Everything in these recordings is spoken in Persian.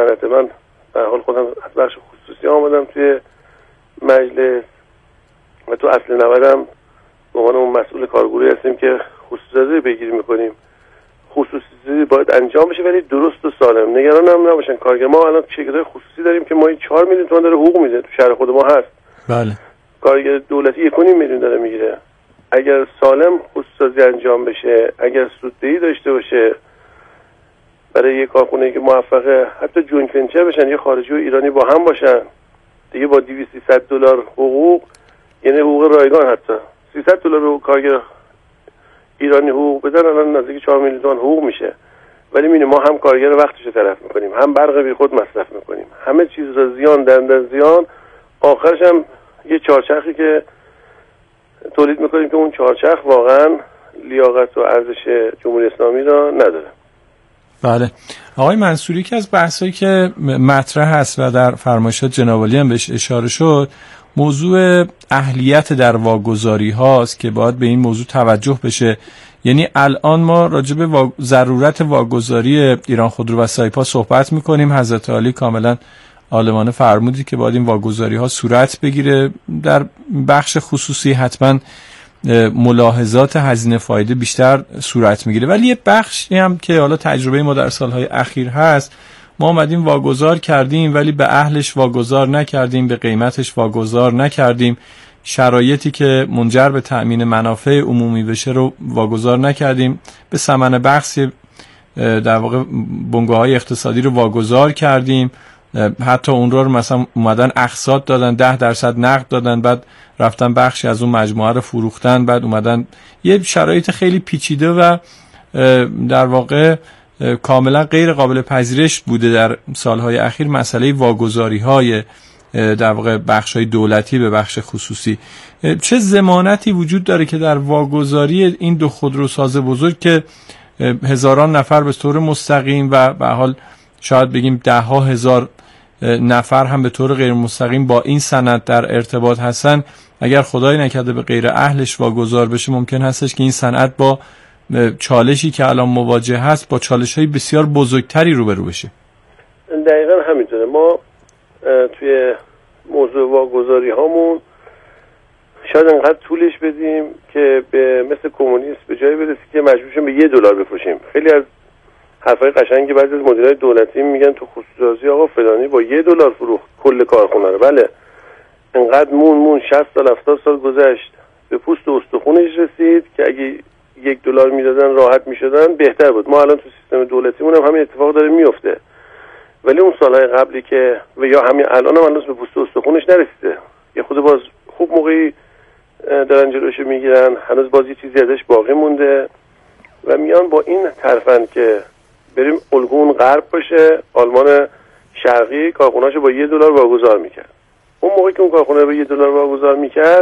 مرحله من به حال خودم از بخش خصوصی آمدم توی مجلس و تو اصل نودم به عنوان اون مسئول کارگروهی هستیم که خصوصی پیگیری میکنیم. خصوصی باید انجام بشه ولی درست و سالم. نگران هم نباشن کارگر. ما الان شرکت‌های خصوصی داریم که ما 4 میلیون تومان داره حقوق میده، تو شهر خود ما هست. بله. کارگر دولتی 1.5 میلیون داره میگیره. اگر سالم خصوصی انجام بشه، اگر سوددهی داشته باشه برای یک کارخونه که موفقه، حتی جوینت ونچر بشن، یه خارجی و ایرانی با هم باشن، دیگه با 200-300 دلار حقوق، یعنی حقوق رایگان، حتی 300 دلار رو کارگر ایرانی حقوق بدن، الان نزدیک 4 میلیون تومان حقوق میشه. ولی میبینیم ما هم کارگر وقتش رو تلف میکنیم، هم برق بی خود مصرف میکنیم، همه چیز را زیان در زیان، آخرش هم یه چهارچرخی که تولید میکنیم که اون چهارچرخ واقعا لیاقت و ارزش جمهوری اسلامی را نداره. بله. آقای منصوری، که از بحثایی که مطرح هست و در فرمایشات جناب عالی هم بهش اشاره شد، موضوع اهلیت در واگذاری هاست که باید به این موضوع توجه بشه. یعنی الان ما راجع به ضرورت واگذاری ایران خودرو و سایپا صحبت میکنیم. حضرت عالی کاملا عالمانه فرمودی که باید این واگذاری ها صورت بگیره. در بخش خصوصی حتما ملاحظات هزینه فایده بیشتر صورت میگیره، ولی یه بخشی هم که حالا تجربه ما در سالهای اخیر هست، ما اومدیم واگذار کردیم ولی به اهلش واگذار نکردیم، به قیمتش واگذار نکردیم، شرایطی که منجر به تأمین منافع عمومی بشه رو واگذار نکردیم، به ثمن بخش در واقع بنگاه‌های اقتصادی رو واگذار کردیم، حتی اون رو مثلا اومدن اقساط دادن، 10% نقد دادن، بعد رفتن بخشی از اون مجموعه رو فروختن، بعد اومدن یه شرایط خیلی پیچیده و در واقع کاملا غیر قابل پذیرش بوده در سالهای اخیر مسئله واگذاری‌های در واقع بخش‌های دولتی به بخش خصوصی. چه ضمانتی وجود داره که در واگذاری این دو خودروساز بزرگ که هزاران نفر به طور مستقیم و به حال شاید بگیم 10,000 نفر هم به طور غیر مستقیم با این سند در ارتباط هستن، اگر خدای نکرده به غیر اهلش واگذار بشه، ممکن هستش که این صنعت با چالشی که الان مواجه هست با چالش‌های بسیار بزرگتری روبرو بشه. دقیقاً همینطوره. ما توی موضوع واگذاری هامون شاید انقدر طولش بدیم که به مثل کمونیست به جایی برسیم که مجبورشیم به $1 بفروشیم. خیلی از حرفای قشنگی بعضی از مدیرای دولتی میگن تو خصوصی آقا فلانی با $1 فروخت کل کارخونه رو. بله، انقدر مون 60 سال 70 سال گذشت، به پوست و استخونش رسید که اگه $1 میدادن راحت میشدن بهتر بود. ما الان تو سیستم دولتیمون هم همین اتفاق داره میفته، ولی اون سالهای قبلی که و یا همین الان هم هنوز به پوست و استخونش نرسیده، یه خود باز خوب موقعی دارن جلوشو میگیرن، هنوز باز یه چیزی ازش باقی مونده و میان با این طرفن که بریم الگون غرب باشه. آلمان شرقی کارخونه‌اشو با $1 واگذار میکرد. اون موقعی که اون کارخونه با $1 واگذار میکرد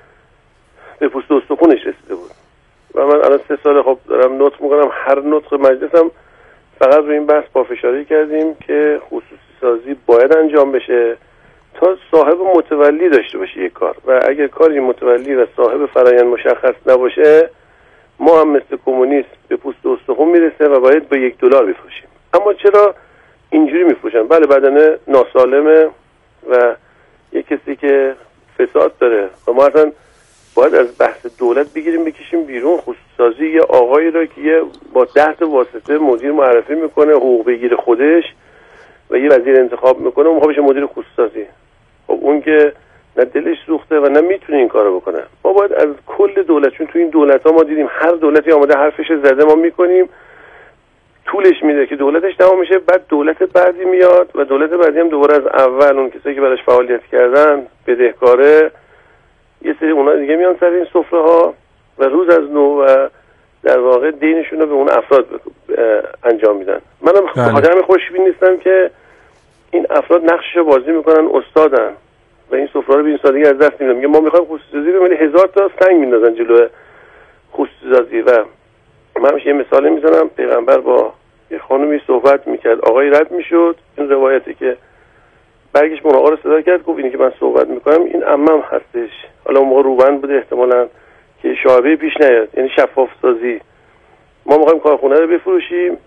به پوست و استخونش رسیده بود و من الان 3 سال خب دارم نطق میکنم، هر نطق مجلسم فقط روی این بحث پافشاری کردیم که خصوصی سازی باید انجام بشه تا صاحب متولی داشته باشه یک کار، و اگر کاری متولی و صاحب فرآیند مشخص نباشه ما هم مثل کمونیست به پوست و استخون میرسه و باید به $1 بفروشیم. اما چرا اینجوری میفروشن؟ بله، بدنه ناسالمه و یک کسی که فساد داره و ما اصلا باید از بحث دولت بگیریم بکشیم بیرون. خصوصی سازی یه آقایی را که یه با 10 تا واسطه مدیر معرفی میکنه، حقوق بگیر خودش و یه وزیر انتخاب میکنه، اون بشه مدیر خصوصی سازی. خب اون که نه دلش سوخته و نه میتونه این کارو بکنه. ما باید از کل دولت، چون تو این دولت‌ها ما دیدیم هر دولتی آماده حرفش زده، ما میکنیم طولش میده که دولتش تمام میشه، بعد دولت بعدی میاد و دولت بعدی هم دوباره از اول اون کسایی که براش فعالیت کردن بدهکاره، یه سری اونا دیگه میان سر این سفره ها و روز از نو و در واقع دینشون رو به اون افراد انجام میدن. منم آدم خوشبین نیستم که این افراد نقشش رو بازی میکنن، استادن و این سفره رو به این سادگی از دست میدن. میگه ما میخوایم خصوصی سازی ببینید 1000 تا سنگ میندازن جلو خصوصی سازی. و من همیشه یه مثالی میزنم، پیغمبر با یه خانومی صحبت میکرد، آقای رد میشد، این روایتی که برگشت من آقا رو صدا کرد، گفت اینی که من صحبت میکنم این عمم هستش. حالا اون موقع روبند بوده احتمالاً که شعبه پیش نیاد، یعنی شفاف سازی. ما میخوایم کارخونه رو بفروشیم،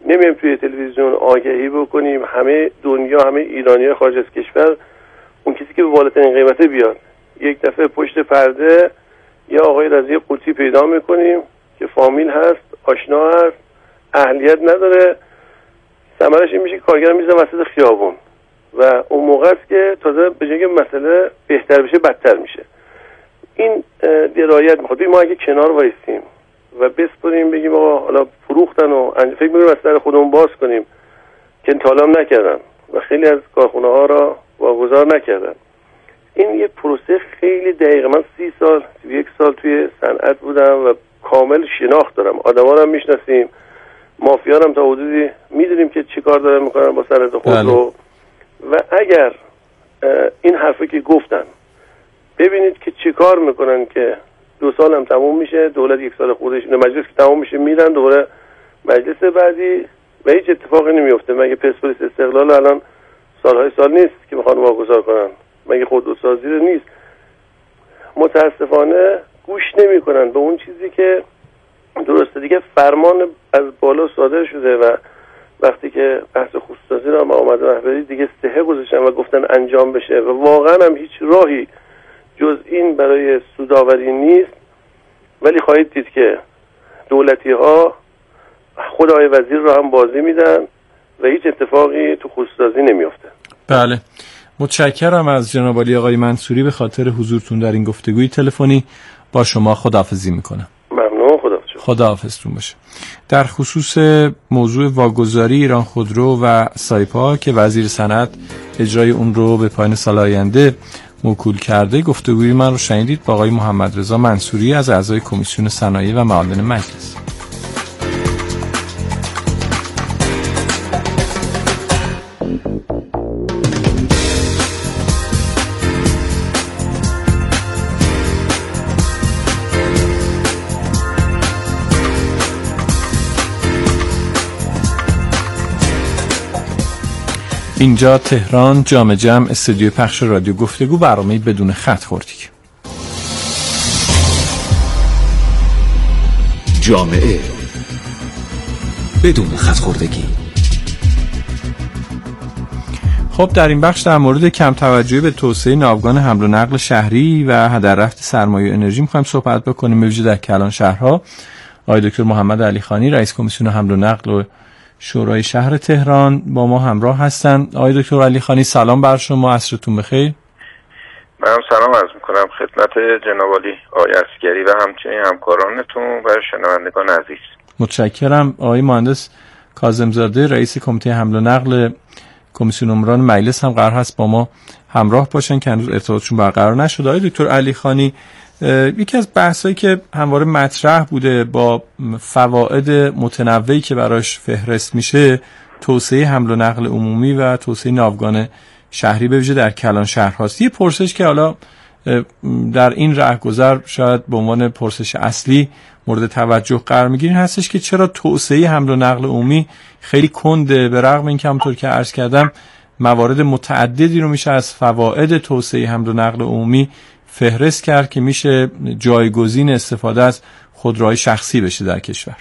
نمیم توی تلویزیون آگهی بکنیم همه دنیا، همه ایرانی‌ها خارج از کشور، اون کسی که به بالاترین قیمته بیاد، یک دفعه پشت پرده یا آقای رضی قطی پیدا میکنیم که فامیل هست، آشنا هست، اهلیت نداره، ثمرش این میشه که کارگر میزنه وسط خیابون و اون موقع است که تازه به جای مسئله بهتر بشه بدتر میشه. این درایت میخواد. ما اگه کنار وایسیم و بسپریم بگیم آقا حالا فروختن و فکر می‌کنیم از سر خودمون باز کنیم که تالام نکردن و خیلی از کارخونه ها را واگذار نکردن. این یه پروسه خیلی دقیقه. من 30 سال 31 سال توی صنعت بودم و کامل شناخت دارم، آدما رو هم میشناسیم، مافیا هم تا حدودی میدونیم که چی کار دارن میکنن با صنعت خودرو. و اگر این حرفی که گفتن ببینید که چی کار میکنن که 2 سال هم تموم میشه، دولت 1 سال خودش مجلس که تموم میشه میرن دوباره مجلس بعدی و هیچ اتفاقی نمیفته. مگه پرسپولیس استقلال الان سالهای سال نیست که میخوان واگذار کنن؟ مگه خودروسازی نیست؟ متاسفانه گوش نمیکنن به اون چیزی که درسته. دیگه فرمان از بالا صادر شده و وقتی که بحث خودروسازی را آمد رهبری دیگه سهه گذاشتن و گفتن انجام بشه و واقعا هم هیچ راهی جز این برای سودآوری نیست. ولی خواهید دید که دولتی ها خود آقای وزیر را هم بازی میدن و هیچ اتفاقی تو خودروسازی نمیفته. بله، متشکرم از جناب عالی آقای منصوری به خاطر حضورتون در این گفتگوی تلفنی. با شما خداحافظی میکنم. ممنون. خداحافظتون باشه. در خصوص موضوع واگذاری ایران خودرو و سایپا که وزیر صنعت اجرای اون رو به پایان سال آینده موکول کرده، گفتگوی من رو شنیدید با آقای محمد رضا منصوری از اعضای کمیسیون صنایع و معادن مجلس. اینجا تهران، جام جم، استودیو پخش رادیو گفتگو، برنامه بدون خط خوردگی. جامعه بدون خط خوردگی. خب در این بخش در مورد کم توجهی به توسعه ناوگان حمل و نقل شهری و هدر رفت سرمایه و انرژی می‌خوایم صحبت بکنیم. به ویژه در کلان شهرها آقای دکتر محمد علیخانی، رئیس کمیسیون حمل و نقل و شورای شهر تهران با ما همراه هستن. آقای دکتر علیخانی سلام بر شما، عصرتون بخیر. من سلام عرض میکنم خدمت جناب عالی آقای عسگری و همچنین همکارانتون و شنوندگان عزیز. متشکرم. آقای مهندس کاظم‌زاده رئیس کمیته حمل و نقل کمیسیون عمران مجلس هم قرار هست با ما همراه باشن که هنوز ارتباطشون برقرار نشده. آقای دکتر علیخانی، یکی از بحثایی که همواره مطرح بوده با فواید متنوعی که براش فهرست میشه، توسعه حمل و نقل عمومی و توسعه ناوگان شهری به ویژه در کلان شهرهاست. یه پرسش که حالا در این راهگذر شاید به عنوان پرسش اصلی مورد توجه قرار میگیرین هستش که چرا توسعه حمل و نقل عمومی خیلی کنده، به رغم اینکه همونطور که عرض کردم موارد متعددی رو میشه از فواید توسعه حمل و نقل عمومی فهرست کرد که میشه جایگزین استفاده از خودروهای شخصی بشه در کشور.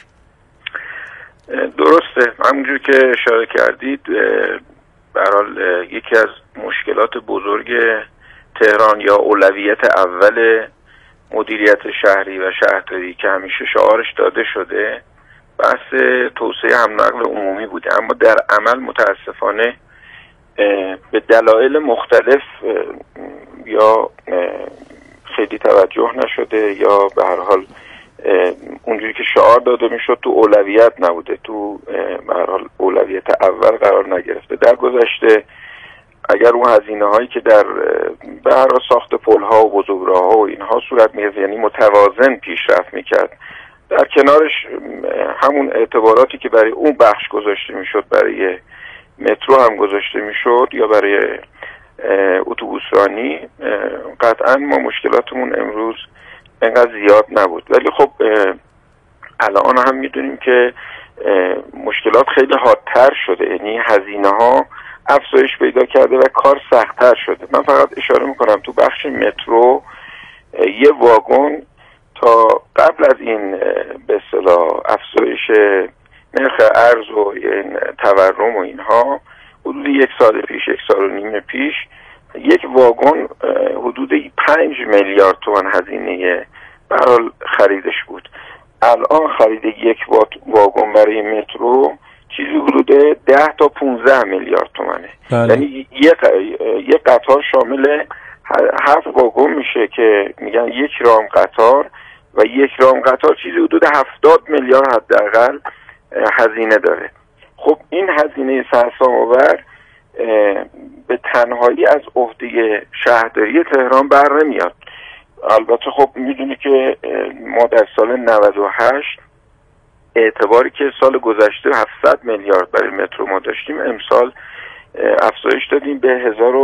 درسته، همونجور که اشاره کردید به هر حال یکی از مشکلات بزرگ تهران یا اولویت اول مدیریت شهری و شهرداری که همیشه شعارش داده شده بحث توسعه حمل و نقل عمومی بوده، اما در عمل متاسفانه به دلایل مختلف یا خیلی توجه نشده یا به هر حال اونجوری که شعار داده میشد تو اولویت نبوده، تو به هر حال اولویت اول قرار نگرفته. در گذشته اگر اون هزینه هایی که در به هر حال ساخت پل ها و بزرگراه‌ها و اینها صورت می‌گرفت، یعنی متوازن پیشرفت میکرد، در کنارش همون اعتباراتی که برای اون بخش گذاشته میشد برای مترو هم گذاشته میشد یا برای اتوبوسرانی، قطعا ما مشکلاتمون امروز انقدر زیاد نبود. ولی خب الان هم میدونیم که مشکلات خیلی حادتر شده، یعنی هزینه ها افزایش پیدا کرده و کار سخت‌تر شده. من فقط اشاره میکنم تو بخش مترو یه واگن تا قبل از این به اصطلاح افزایش نرخ ارز و این تورم و اینها حدود 1 سال پیش 1.5 سال پیش یک واگن حدود 5 میلیارد تومان هزینه برای خریدش بود. الان خرید یک واگن برای مترو چیزی حدود 10 تا 15 میلیارد تومانه. یعنی یک قطار شامل 7 واگن میشه که میگن یک رام قطار و یک رام قطار چیزی حدود 70 میلیارد حداقل هزینه داره. خب این هزینه سرسام‌آور به تنهایی از عهده شهرداری تهران بر نمیاد. البته خب میدونی که ما در سال 98 اعتباری که سال گذشته 700 میلیارد برای مترو ما داشتیم، امسال افزایش دادیم به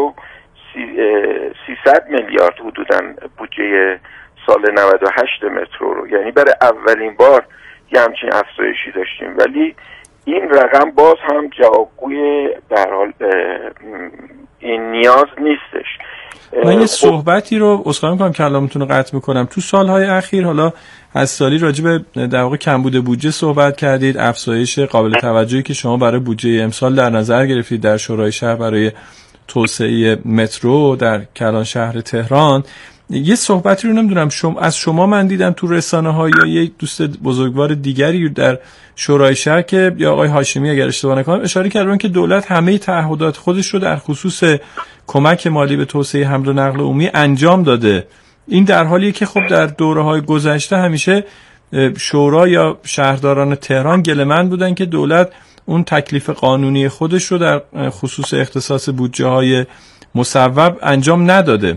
1300 میلیارد حدوداً بودجه سال 98 مترو رو. یعنی برای اولین بار یه همچین افزایشی داشتیم، ولی این رقم باز هم جوابگوی در حال این نیاز نیستش. من یه صحبتی رو عذرخواهی می‌کنم کلامتون رو قطع می‌کنم. تو سالهای اخیر حالا از سالی راجع به در واقع کمبود بودجه صحبت کردید، افزایش قابل توجهی که شما برای بودجه امسال در نظر گرفتید در شورای شهر برای توسعه مترو در کلان شهر تهران. یه صحبتی رو نمیدونم از شما من دیدم تو رسانه‌ها یا یک دوست بزرگوار دیگری در شورای شهر که یا آقای هاشمی اگر اشتباه نکنم اشاره کردن که دولت همه تعهدات خودش رو در خصوص کمک مالی به توسعه حمل و نقل عمومی انجام داده. این در حالیه که خب در دوره‌های گذشته همیشه شورا یا شهرداران تهران گله‌مند بودن که دولت اون تکلیف قانونی خودش رو در خصوص اختصاص بودجه‌های مصوب انجام نداده.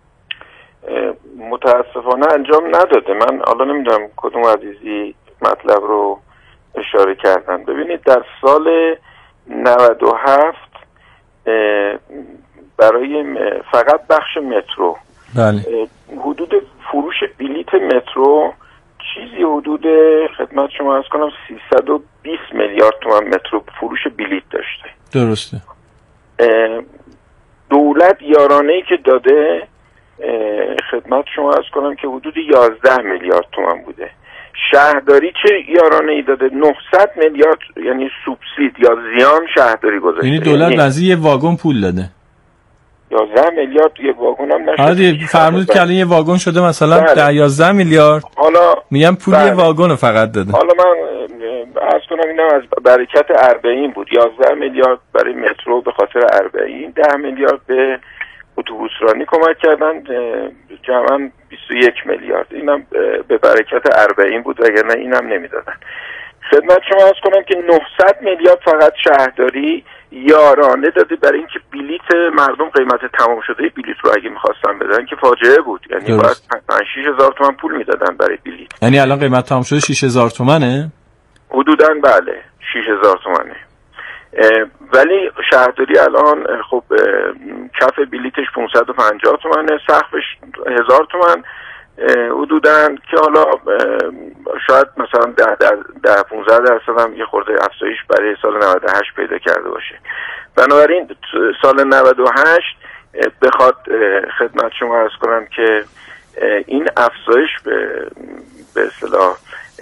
متاسفانه انجام نداده. من حالا نمیدونم کدوم عزیزی مطلب رو اشاره کردن. ببینید در سال 97 برای فقط بخش مترو حدود فروش بلیت مترو چیزی حدود خدمت شما عرض کنم 320 میلیارد تومان مترو فروش بلیت داشته. درسته. دولت یارانه‌ای که داده خدمت شما عرض کنم که حدود 11 میلیارد تومان بوده. شهرداری چه یارانه‌ای داده؟ 900 میلیارد یعنی سوبسید یا زیان شهرداری گذاشته. یعنی دولت واسه یه واگن پول داده. 11 میلیارد یه واگن هم نشده. آره فرمود که الان یه واگن شده مثلا 10-11 میلیارد. حالا میگم پول یه واگن رو فقط داده. حالا من عرض کنم اینم از برکت اربعین بود. 11 میلیارد برای مترو به خاطر اربعین، 10 میلیارد به اتوبوس رانی کمک کردن، جمعاً 21 میلیارد. اینم به برکت اربعین بود وگرنه اینم نمیدادن. خدمت شما عرض کنم که 900 میلیارد فقط شهرداری یارانه داده برای اینکه بلیت مردم قیمت تمام شده بلیت رو اگه می‌خواستن بدن که فاجعه بود. یعنی باید 5-6 هزار تومان پول میدادن برای بلیت. یعنی الان قیمت تمام شده 6000 تومانه؟ حدوداً بله 6000 تومانه. ولی شهرداری الان خب کف بلیتش 550 تومنه، سقفش 1000 تومن حدوداً که حالا شاید مثلا 10-15% هم یه خورده افزایش برای سال 98 پیدا کرده باشه. بنابراین سال 98 بخواد خدمت شما عرض کنم که این افزایش به اصطلاح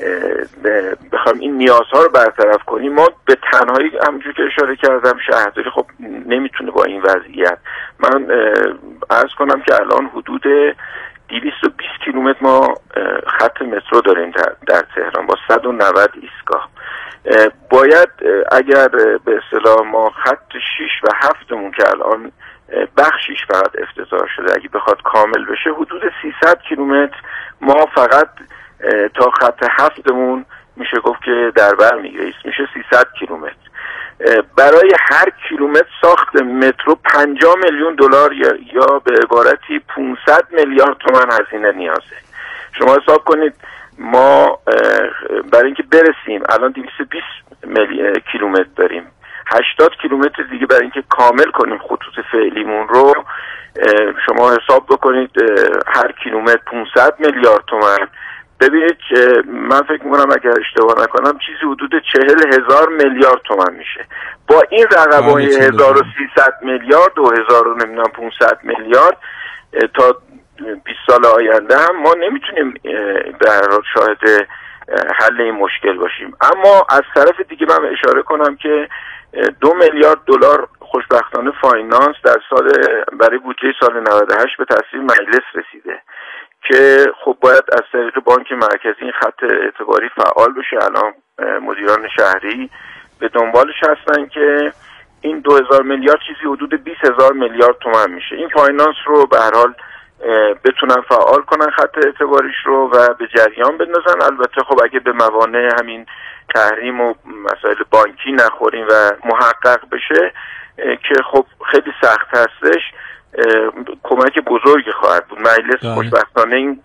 بخوام این نیازها رو برطرف کنیم، ما به تنهایی همونجور که اشاره کردم شهرداری خب نمیتونه با این وضعیت. من عرض کنم که الان حدود 220 کیلومتر ما خط مترو داریم در تهران با 190 ایستگاه. باید اگر به اصطلاح ما خط 6 و 7مون که الان بخشیش فقط افتتاح شده اگه بخواد کامل بشه حدود 300 کیلومتر ما فقط تا خط 7مون میشه گفت که در بر میگیره، میشه 300 کیلومتر. برای هر کیلومتر ساخت مترو 50 میلیون دلار یا به عبارتی 500 میلیارد تومان هزینه نیازه. شما حساب کنید ما برای اینکه برسیم الان 220 کیلومتر داریم، 80 کیلومتر دیگه برای اینکه کامل کنیم خطوط فعلیمون رو شما حساب بکنید هر کیلومتر 500 میلیارد تومان. ببینید من فکر میکنم اگر اشتباه نکنم چیزی حدود 40,000 میلیارد تومان میشه. با این رقم‌های 1300 میلیارد و 1500 میلیارد تا 20 سال آینده هم ما نمیتونیم به هر حال شاهد حل این مشکل باشیم. اما از طرف دیگه من اشاره کنم که 2 میلیارد دلار خوشبختانه فاینانس در برای بودجه سال 98 به تصویب مجلس رسیده که خب باید از طریق بانک مرکزی این خط اعتباری فعال بشه. الان مدیران شهری به دنبالش هستن که این 2000 میلیارد چیزی حدود 20000 میلیارد تومان میشه. این فاینانس رو به هر حال بتونن فعال کنن خط اعتباریش رو و به جریان بندازن. البته خب اگه به موانع همین تحریم و مسائل بانکی نخوریم و محقق بشه که خب خیلی سخت هستش، کمک بزرگی خواهد بود. مجلس خوشبختانه این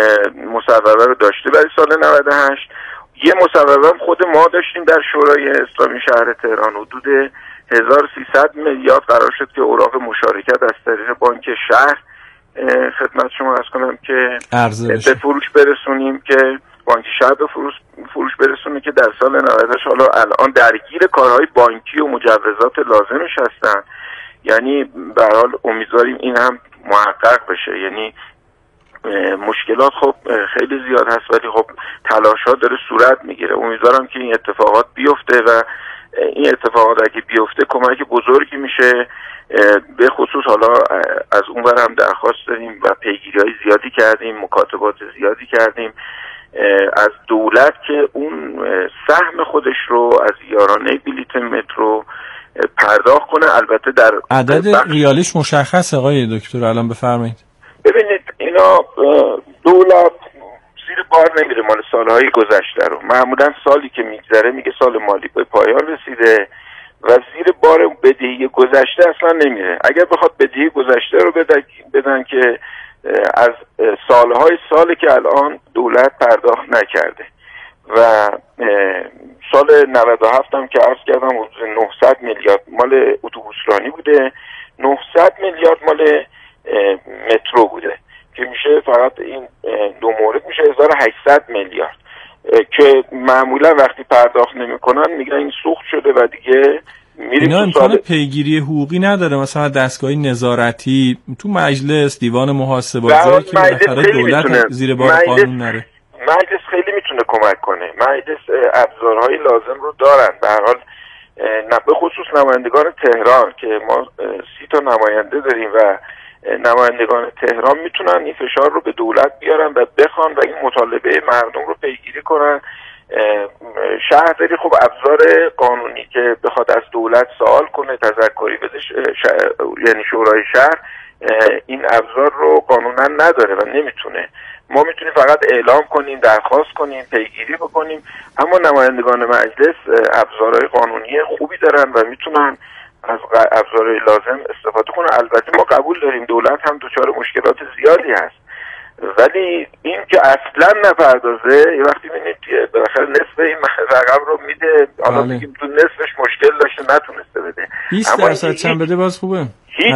مصوبه رو داشته برای سال 98. یه مصوبه هم خود ما داشتیم در شورای اسلامی شهر تهران، حدود 1300 میلیارد قرار شد که اوراق مشارکت از طریق بانک شهر خدمت شما عرض کنم که به فروش برسونیم، که بانک شهر به فروش برسونه که در سال 98 حالا الان درگیر کارهای بانکی و مجوزات لازمش هستن. یعنی به هر حال امیدواریم این هم محقق بشه. یعنی مشکلات خب خیلی زیاد هست ولی خب تلاش‌ها داره صورت میگیره. امیدوارم که این اتفاقات بیفته و این اتفاقات اگه بیفته کمک بزرگی میشه. به خصوص حالا از اونور هم درخواست داریم و پیگیری‌های زیادی کردیم، مکاتبات زیادی کردیم از دولت که اون سهم خودش رو از یارانه بلیت مترو پرداخت کنه. البته در عدد ریالیش مشخصه آقای دکتر، الان بفرمایید. ببینید اینا دولت زیر بار نمیره مال سالهای گذشته رو. معمولا سالی که میگذره میگه سال مالی به پایان رسیده و زیر بار بدهی گذشته اصلا نمیره. اگر بخواد بدهی گذشته رو بدن که از سالی که الان دولت پرداخت نکرده و سال 97 هم که عرض کردم 900 میلیارد مال اتوبوسرانی بوده، 900 میلیارد مال مترو بوده که میشه فقط این دو مورد میشه 1800 میلیارد که معمولا وقتی پرداخت نمیکنن میگن این سوخت شده و دیگه اینا امکان پیگیری حقوقی نداره. مثلا دستگاه نظارتی تو مجلس، دیوان محاسباتی که بالاخره دولت زیر بار قانون نره. مجلس خیلی میتونه کمک کنه. مجلس ابزارهای لازم رو دارن. به هر حال به خصوص نمایندگان تهران که ما 30 تا نماینده داریم و نمایندگان تهران میتونن این فشار رو به دولت بیارن و بخوان و این مطالبه مردم رو پیگیری کنن. شهرداری خب ابزار قانونی که بخواد از دولت سوال کنه، تذکری بده، یعنی شورای شهر این ابزار رو قانونا نداره و نمیتونه. ما میتونیم فقط اعلام کنیم، درخواست کنیم، پیگیری بکنیم، اما نمایندگان مجلس ابزارهای قانونی خوبی دارن و میتونن از ابزارهای لازم استفاده کنن. البته ما قبول داریم دولت هم دچار مشکلات زیادی هست، ولی این که اصلا نپردازه، یه وقتی ببینید بالاخره نصف این رقم رو میده، حالا میگیم تو نصفش مشکل داشته نتونسته بده، 20% چند بده باز خوبه.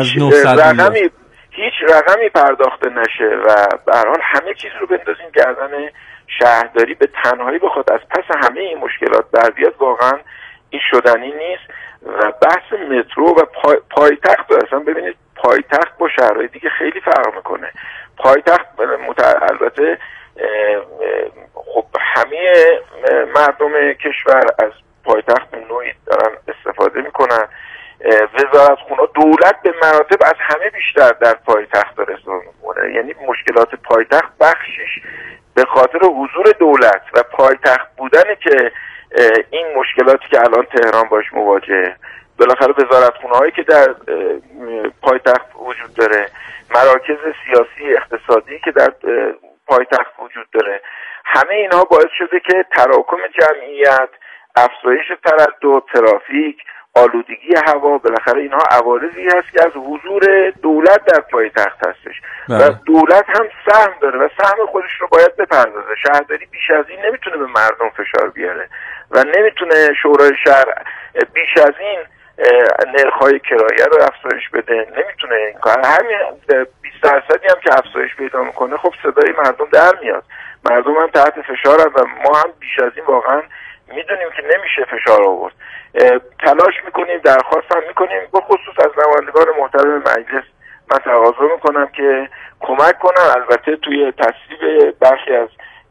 هیچ رقمی پرداخته نشه و به هر حال همه چیز رو بندازیم گردن شهرداری به تنهایی بخواد از پس همه این مشکلات بر بیاد، واقعا این شدنی نیست. و بحث مترو و پایتخت اصلا ببینید پایتخت با شهرهای دیگه خیلی فرق میکنه. پایتخت البته خب همه مردم کشور از پایتخت نوعی دارن استفاده میکنن. وزارتخونه دولت به مراتب از همه بیشتر در پایتخت داره استفاده میکنه. یعنی مشکلات پایتخت بخشش به خاطر حضور دولت و پایتخت بودنه که این مشکلاتی که الان تهران باش مواجهه، بالاخره وزارتخونه هایی که در پایتخت وجود داره، مراکز سیاسی اقتصادی که در پایتخت وجود داره، همه اینها باعث شده که تراکم جمعیت، افزایش تردد، ترافیک، آلودگی هوا، بالاخره اینها عوارضی هست که از حضور دولت در پایتخت هستش و دولت هم سهم داره و سهم خودش رو باید بپردازه. شهرداری بیش از این نمیتونه به مردم فشار بیاره و نمیتونه شورای شهر بیش از این نرخ‌های کرایه رو افزایش بده، نمیتونه این کار. همین 20% هم که افزایش پیدا میکنه خب صدای مردم در میاد، مردم هم تحت فشارن و ما هم بیش از این واقعا میدونیم که نمیشه فشار آورد. تلاش میکنیم، درخواست هم میکنیم، به خصوص از نمایندگان محترم مجلس من تقاضا میکنم که کمک کنن. البته توی تصویب برخی از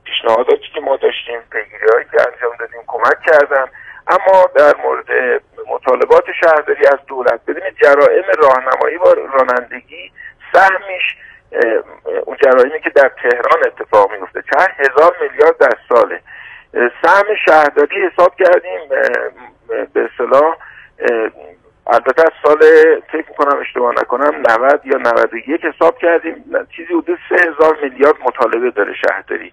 پیشنهاداتی که ما داشتیم، پیگیری‌هایی که انجام دادیم کمک کردن. اما در مورد مطالبات شهرداری از دولت، ببینید جرائم راهنمایی و رانندگی سهمش اون جرائمی که در تهران اتفاق میفته چند هزار میلیارد در ساله. سهم شهرداری حساب کردیم به اصطلاح، البته از سال فکر میکنم اشتباه نکنم 90 یا 91 حساب کردیم، چیزی حدود 3000 میلیارد مطالبه داره شهرداری.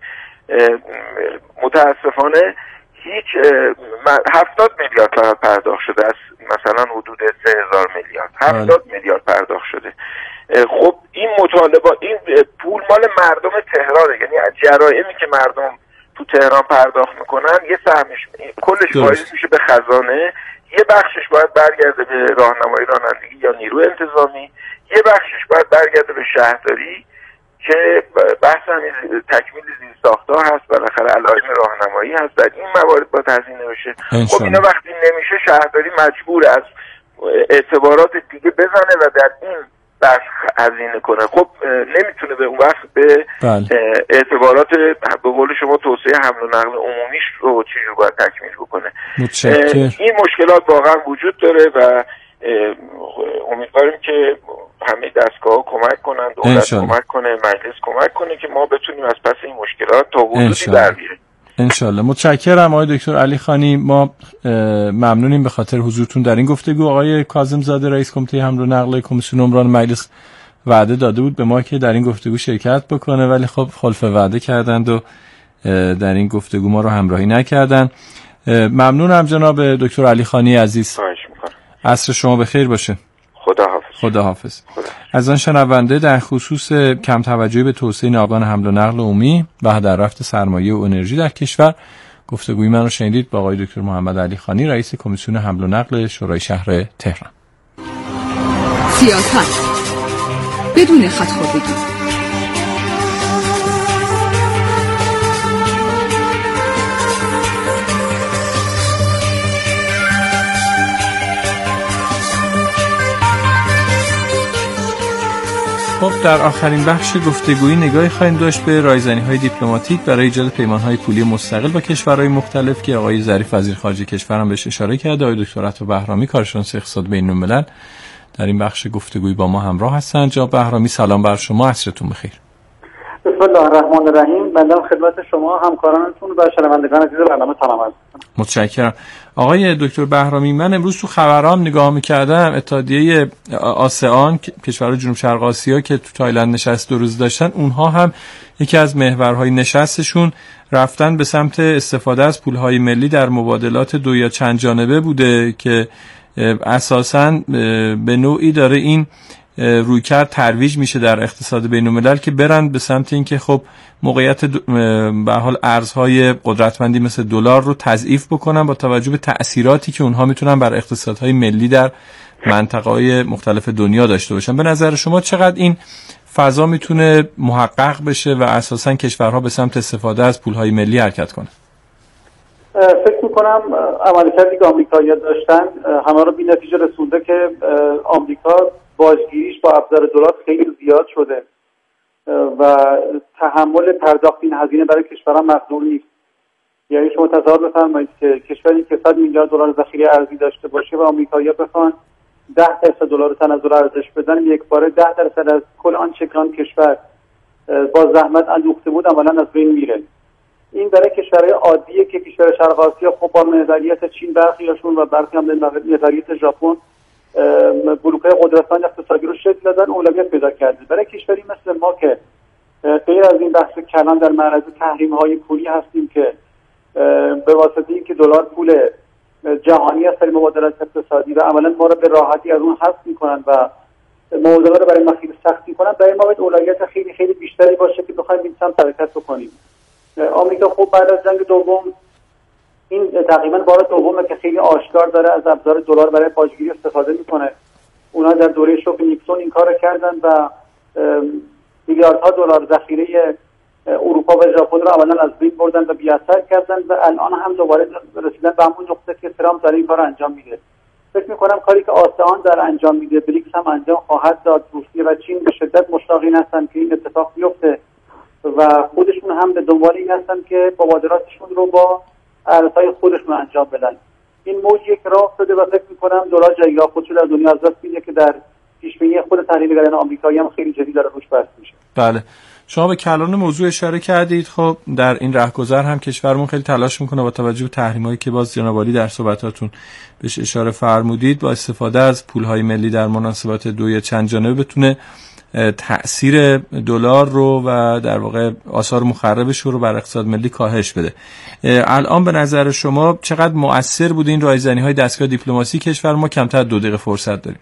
متاسفانه هیچ 70 میلیارد فقط پرداخت شده از مثلا حدود 3000 میلیارد 70 میلیارد پرداخت شده. خب این مطالبات، این پول مال مردم تهرانه، یعنی جرائمی که مردم تو تهران پرداخت میکنن یه سهمش کلش واریز میشه به خزانه، یه بخشش باید برگرده به راهنمایی رانندگی یا نیروی انتظامی، یه بخشش باید برگرده به شهرداری که بحث همین تکمیل زیرساخت‌ها هست، بالاخره علائم راهنمایی هست، در این موارد باید هزینه بشه. خب اینا وقتی نمیشه شهرداری مجبور از اعتبارات دیگه بزنه و در این بخش هزینه کنه. خب نمیتونه به اون وقت به اعتبارات به قول شما توسعه حمل و نقل عمومیش رو چجور باید تکمیل بکنه. این مشکلات واقعا وجود داره و امیدواریم که همه دستگاه کمک کنن، دولت کمک کنه، مجلس کمک کنه که ما بتونیم از پس این مشکلات تا حدودی در بیاریم. انشالله. متشکرم آقای دکتر علی خانی. ما ممنونیم به خاطر حضورتون در این گفتگو. آقای کاظم زاده رئیس کمیته حمل و نقل کمیسیون عمران مجلس وعده داده بود به ما که در این گفتگو شرکت بکنه، ولی خب خلف وعده کردند و در این گفتگو ما رو همراهی نکردن. ممنونم جناب دکتر علی خانی عزیز. عصر شما بخیر باشه. خدا حافظ. از آن شنونده در خصوص کم توجهی به توسعه ناوگان حمل و نقل عمومی و در رفت سرمایه و انرژی در کشور گفتگوی من رو شنیدید با آقای دکتر محمد علی خانی رئیس کمیسیون حمل و نقل شورای شهر تهران. سیاست بدون خط‌خوردگی. خب در آخرین بخش گفتگویی نگاهی خواهیم داشت به رایزنی‌های دیپلماتیک برای ایجاد پیمان‌های پولی مستقل با کشورهای مختلف که آقای ظریف وزیر خارجه کشور هم بهش اشاره کرده. آقای دکتر عطا بهرامی کارشناس اقتصاد بین‌الملل در این بخش گفتگویی با ما همراه هستند. جناب بهرامی سلام بر شما، عصرتون بخیر. بسم الله الرحمن الرحیم. بنده خدمت شما همکارانتون و شنوندگان عزیز برنامه سلام عرض می‌کنم. متشکرم. آقای دکتر بهرامی، من امروز تو خبرام نگاه می‌کردم اتحادیه آسئان کشورهای جنوب شرق آسیا که تو تایلند نشست 2 روز داشتن، اونها هم یکی از محورهای نشستشون رفتن به سمت استفاده از پولهای ملی در مبادلات 2 یا چند جانبه بوده که اساساً به نوعی داره این رویکرد ترویج میشه در اقتصاد بین‌الملل که برن به سمت اینکه خب موقعیت به حال ارزهای قدرتمندی مثل دلار رو تضعیف بکنن با توجه به تأثیراتی که اونها میتونن بر اقتصادهای ملی در منطقه‌های مختلف دنیا داشته باشن. به نظر شما چقدر این فضا میتونه محقق بشه و اساساً کشورها به سمت استفاده از پولهای ملی حرکت کنن؟ فکر میکنم عملکردی که آمریکایی‌ها داشتن همه رو بی نتیجه رسونده که آمریکا بازگیریش با ابزار دلار خیلی زیاد شده و تحمل پرداخت این هزینه برای کشورها مقدور نیست. یعنی شما تصور بفرمایید که کشوری که 100 میلیارد دلار ذخیره ارزی داشته باشه و آمریکایی‌ها بخوان 10% دلار تنزل ارزش بدن، یک باره 10% از کل آنچه که آن کشور با زحمت اندوخته بود عملاً از بین میره. این برای کشورهای عادیه که کشور شرق آسیا خب با نظریات چین برخیاشون و برخی هم نظریات ژاپن بلوک‌های قدرتمند اقتصادی رو شکل دادن، اولویت پیدا کرده. برای کشوری مثل ما که غیر از این بحث کلان در معرض تحریم‌های پولی هستیم که به واسطه اینکه دلار پول جهانی است در مبادلات اقتصادی و عملاً ما رو به راحتی از اون حذف می‌کنن و موضوع رو برای ما خیلی سخت می‌کنن، برای ما باید اولویت خیلی خیلی بیشتری باشه که بخوایم این سمت حرکت بکنیم. آمریکا خوب بعد از جنگ دوم این تقریبا بار دومه که خیلی آشکار داره از ابزار دلار برای باجگیری استفاده میکنه. اونها در دوره شوک نیکسون این کارو کردن و میلیاردها دلار ذخیره اروپا و ژاپن رو عملاً از بین بردن و بی‌اثر کردن و الان هم دوباره رسیدن به همون نقطه که ترامپ داره این کارو انجام میده. فکر میکنم کاری که آسئان داره انجام میده، بریکس هم انجام خواهد داد، روسیه و چین به شدت مشتاقین هستن که این اتفاق بیفته و خودشون هم به دنبال این هستن که مبادراتشون رو با ارزهای خودشون انجام بدن. این موج یک راه شده و فکر می‌کنم دلار جایگاه خودش در دنیا از دست میده که در پیشبینی خود تحلیلگران آمریکایی هم خیلی جدی داره روش بحث میشه. بله، شما به کلان موضوع اشاره کردید. خب در این رهگذر هم کشورمون خیلی تلاش میکنه با توجه به تحریمایی که باز جناب عالی در صحبتاتون بهش اشاره فرمودید، با استفاده از پولهای ملی در مناسبات دوی چند جانبه بتونه تأثیر دلار رو و در واقع آثار مخربش رو بر اقتصاد ملی کاهش بده. الان به نظر شما چقدر مؤثر بود این رایزنی‌های دستگاه دیپلماسی کشور ما؟ کمتر 2 دقیقه فرصت داریم.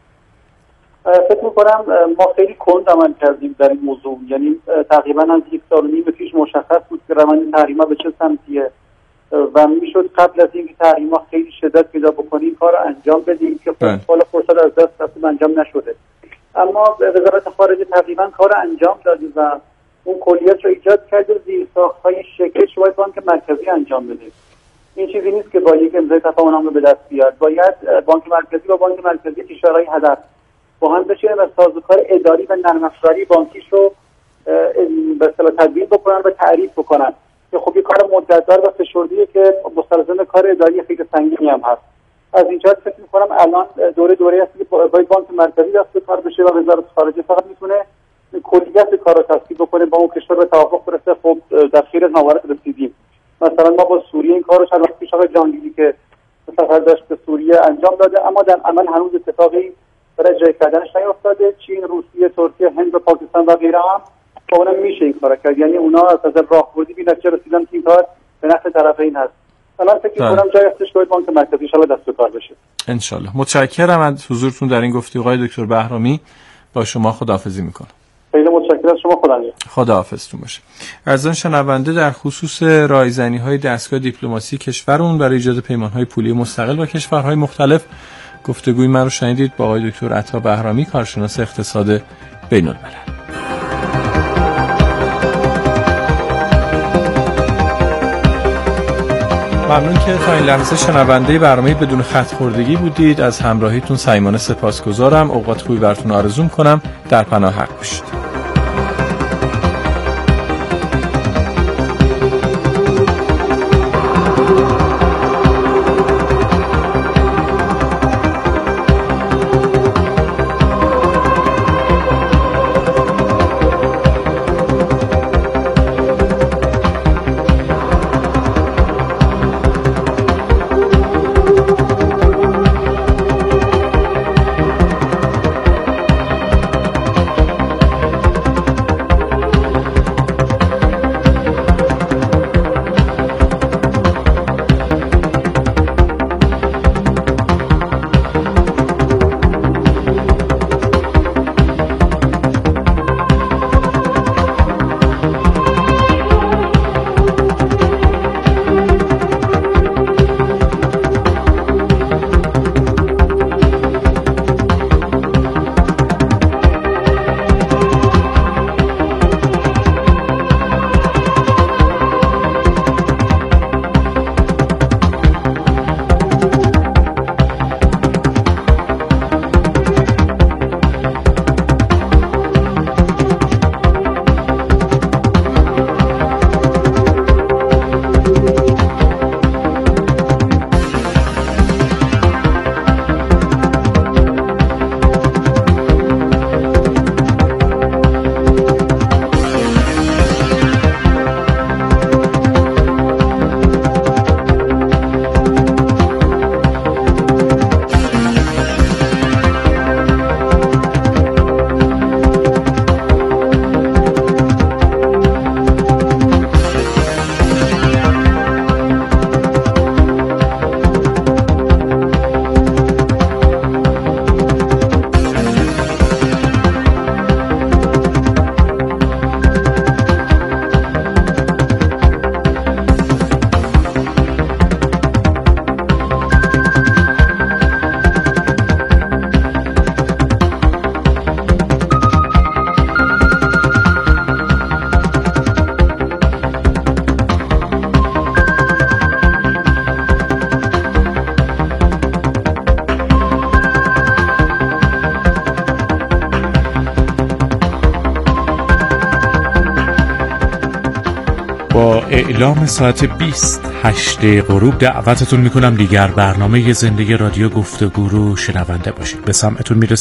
فکر می‌کنم ما خیلی کند عمل کردیم در این موضوع. یعنی تقریبا از 1.5 سال پیش مشخص بود که روند تحریم‌ها به چه سمتیه و میشد قبل از اینکه تحریم‌ها خیلی شدت پیدا بکنه کار رو انجام بدیم که حالا فرصت از دست رفت انجام نشده. اما وزارت خارجه تقریبا کار انجام داد و اون کلیت رو ایجاد کرد و زیرساخت‌های شکلش باید بانک مرکزی انجام بده. این چیزی نیست که با یک امضای تفاهمنامه به دست بیاد. باید بانک مرکزی و بانک مرکزی کشورهای هدف با هم بشینن و سازوکار اداری و نرم افزاری بانکیش رو به اصطلاح تدوین بکنن و تعریف بکنن که خب یه کار مدت‌دار و فشرده‌ایه که مستلزم کار اداری خیلی سنگینی هم هست. از اینجا فکر می‌کنم الان دوره است که باید بانک مرکزی دست به کار بشه و وزارت خارجه فقط میتونه کلیت کار رو تصویب بکنه، با اون کشور به توافق برسه. خب در خیر از موارد رسیدیم. مثلا ما با سوریه این کارو چند وقت پیش آقای جانگیری که سفر داشت به سوریه انجام داده، اما در عمل هنوز اتفاقی برای اجرای کردنش نیفتاده. چین، روسیه، ترکیه، هند و پاکستان و غیره هم با اونم میشه این کارو کرد. یعنی اونا از نظر راهبردی به نتیجه رسیدن که این کار به نفع طرفین هست. الان فکر می‌کنم جای هستش که بانک مرکزی ان شاءالله دست به کار بشه. ان شاءالله. متشکرم از حضورتون در این گفتگو آقای دکتر بهرامی. با شما خداحافظی میکنم. خیلی متشکرم از شما. خداحافظتون باشه. عزیزان شنونده، در خصوص رایزنی‌های دستگاه دیپلماسی کشورمون برای ایجاد پیمان‌های پولی مستقل با کشورهای مختلف گفتگوی من رو شنیدید با آقای دکتر عطا بهرامی، کارشناس اقتصاد بین‌الملل. ممنون که تا این لحظه شنونده برنامه بدون خط خوردگی بودید. از همراهیتون صمیمانه سپاسگزارم. اوقات خوبی براتون آرزو می‌کنم. در پناه حق باشید. اعلام ساعت 28 غروب دعوتتون میکنم دیگر برنامه زنده رادیو گفتگو رو شنونده باشید. به سمعتون میرسه